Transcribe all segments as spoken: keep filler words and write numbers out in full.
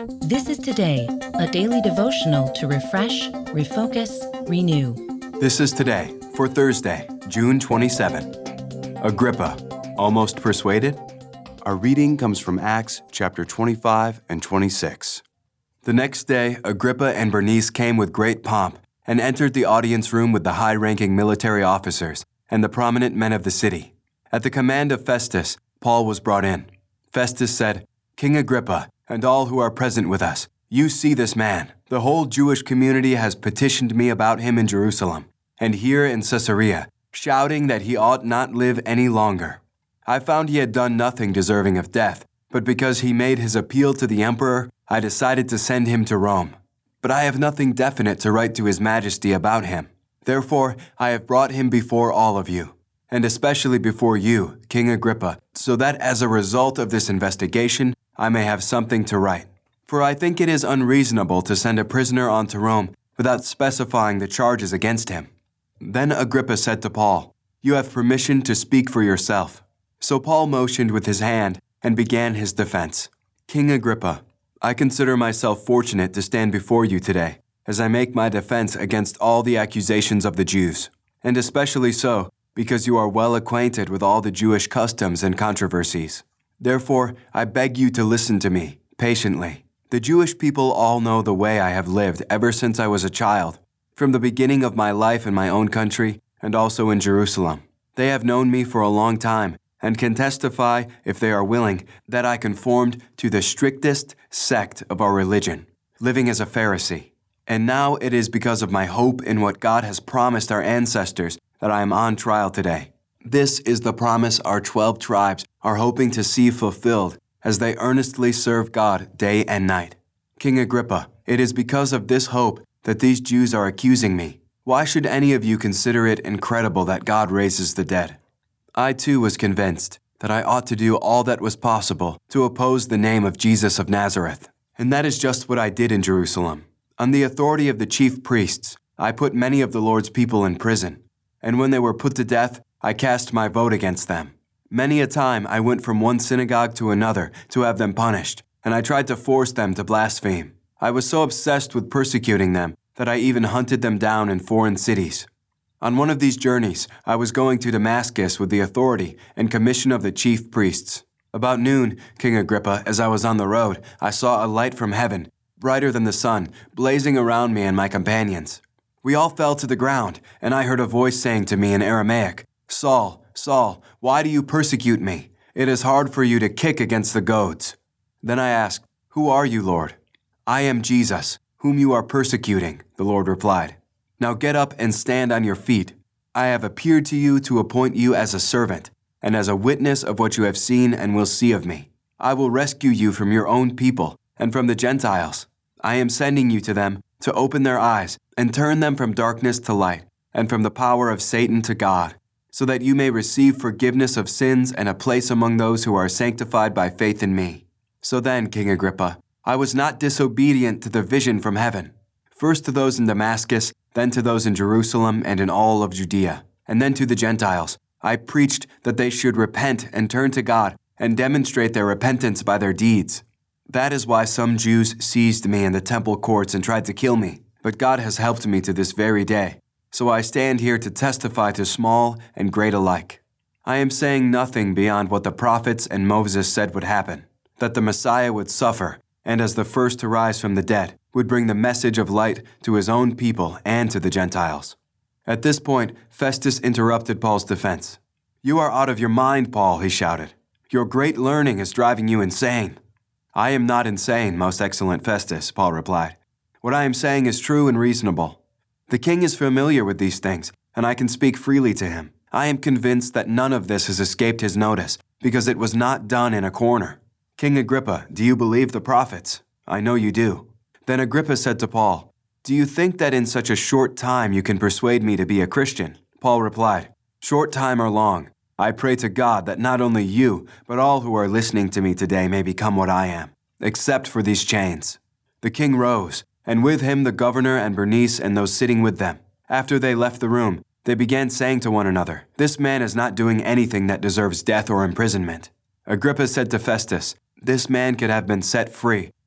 This is Today, a daily devotional to refresh, refocus, renew. This is Today for Thursday, June twenty-seventh. Agrippa, almost persuaded? Our reading comes from Acts chapter twenty-five and twenty-six. The next day, Agrippa and Bernice came with great pomp and entered the audience room with the high-ranking military officers and the prominent men of the city. At the command of Festus, Paul was brought in. Festus said, "King Agrippa, and all who are present with us, you see this man. The whole Jewish community has petitioned me about him in Jerusalem, and here in Caesarea, shouting that he ought not live any longer. I found he had done nothing deserving of death, but because he made his appeal to the emperor, I decided to send him to Rome. But I have nothing definite to write to his majesty about him. Therefore, I have brought him before all of you, and especially before you, King Agrippa, so that as a result of this investigation, I may have something to write. For I think it is unreasonable to send a prisoner on to Rome without specifying the charges against him." Then Agrippa said to Paul, "You have permission to speak for yourself." So Paul motioned with his hand and began his defense. "King Agrippa, I consider myself fortunate to stand before you today, as I make my defense against all the accusations of the Jews, and especially so because you are well acquainted with all the Jewish customs and controversies. Therefore, I beg you to listen to me patiently. The Jewish people all know the way I have lived ever since I was a child, from the beginning of my life in my own country and also in Jerusalem. They have known me for a long time and can testify, if they are willing, that I conformed to the strictest sect of our religion, living as a Pharisee. And now it is because of my hope in what God has promised our ancestors that I am on trial today. This is the promise our twelve tribes are hoping to see fulfilled as they earnestly serve God day and night. King Agrippa, it is because of this hope that these Jews are accusing me. Why should any of you consider it incredible that God raises the dead? I too was convinced that I ought to do all that was possible to oppose the name of Jesus of Nazareth. And that is just what I did in Jerusalem. On the authority of the chief priests, I put many of the Lord's people in prison. And when they were put to death, I cast my vote against them. Many a time I went from one synagogue to another to have them punished, and I tried to force them to blaspheme. I was so obsessed with persecuting them that I even hunted them down in foreign cities. On one of these journeys, I was going to Damascus with the authority and commission of the chief priests. About noon, King Agrippa, as I was on the road, I saw a light from heaven, brighter than the sun, blazing around me and my companions. We all fell to the ground, and I heard a voice saying to me in Aramaic, "Saul, Saul, why do you persecute me? It is hard for you to kick against the goads." Then I asked, "Who are you, Lord?" "I am Jesus, whom you are persecuting," the Lord replied. "Now get up and stand on your feet. I have appeared to you to appoint you as a servant, and as a witness of what you have seen and will see of me. I will rescue you from your own people and from the Gentiles. I am sending you to them to open their eyes and turn them from darkness to light, and from the power of Satan to God, so that you may receive forgiveness of sins and a place among those who are sanctified by faith in me." So then, King Agrippa, I was not disobedient to the vision from heaven. First to those in Damascus, then to those in Jerusalem and in all of Judea, and then to the Gentiles, I preached that they should repent and turn to God and demonstrate their repentance by their deeds. That is why some Jews seized me in the temple courts and tried to kill me, but God has helped me to this very day. So I stand here to testify to small and great alike. I am saying nothing beyond what the prophets and Moses said would happen, that the Messiah would suffer, and as the first to rise from the dead, would bring the message of light to his own people and to the Gentiles. At this point, Festus interrupted Paul's defense. "You are out of your mind, Paul," he shouted. "Your great learning is driving you insane." "I am not insane, most excellent Festus," Paul replied. "What I am saying is true and reasonable. The king is familiar with these things, and I can speak freely to him. I am convinced that none of this has escaped his notice, because it was not done in a corner. King Agrippa, do you believe the prophets? I know you do." Then Agrippa said to Paul, "Do you think that in such a short time you can persuade me to be a Christian?" Paul replied, "Short time or long, I pray to God that not only you, but all who are listening to me today may become what I am, except for these chains." The king rose, and with him the governor and Bernice and those sitting with them. After they left the room, they began saying to one another, "This man is not doing anything that deserves death or imprisonment." Agrippa said to Festus, "This man could have been set free,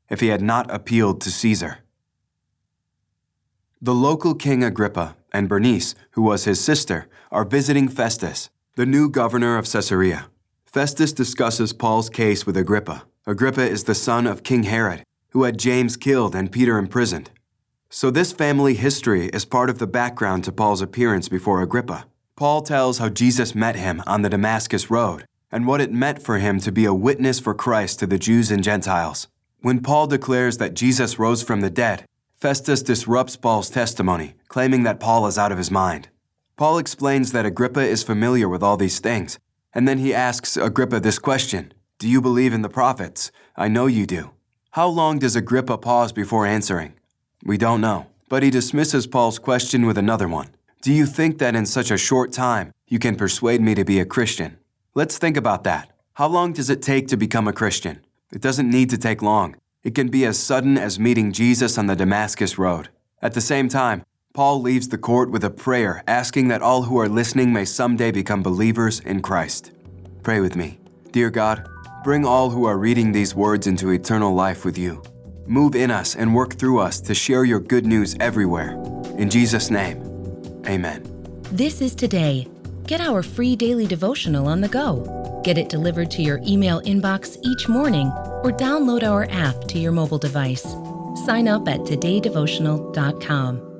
if he had not appealed to Caesar. The local King Agrippa and Bernice, who was his sister, are visiting Festus, the new governor of Caesarea. Festus discusses Paul's case with Agrippa. Agrippa is the son of King Herod, who had James killed and Peter imprisoned. So this family history is part of the background to Paul's appearance before Agrippa. Paul tells how Jesus met him on the Damascus Road and what it meant for him to be a witness for Christ to the Jews and Gentiles. When Paul declares that Jesus rose from the dead, Festus disrupts Paul's testimony, claiming that Paul is out of his mind. Paul explains that Agrippa is familiar with all these things, and then he asks Agrippa this question: "Do you believe in the prophets? I know you do." How long does Agrippa pause before answering? We don't know, but he dismisses Paul's question with another one. "Do you think that in such a short time you can persuade me to be a Christian?" Let's think about that. How long does it take to become a Christian? It doesn't need to take long. It can be as sudden as meeting Jesus on the Damascus Road. At the same time, Paul leaves the court with a prayer asking that all who are listening may someday become believers in Christ. Pray with me. Dear God, bring all who are reading these words into eternal life with you. Move in us and work through us to share your good news everywhere. In Jesus' name, amen. This is Today. Get our free daily devotional on the go. Get it delivered to your email inbox each morning or download our app to your mobile device. Sign up at today devotional dot com.